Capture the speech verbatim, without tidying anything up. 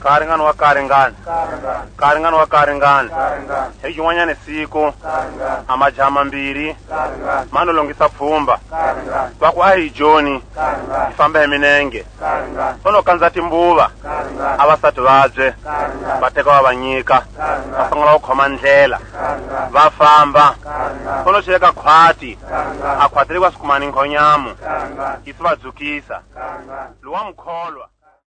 Karingani wa Karingani. Karingani wa Karingani. Hi yin'wanyana siku amajama mbiri mano longisa pfumba va ku a hi Joni hi famba hi minenge sono kanza timbuva avasati vabye va teka va va nyika va sungula ku khoma ndlela va famba sono cheka khwati a khwati leyi va swikumani nkhonyamu yi swi va dzukisa luwa mukholwa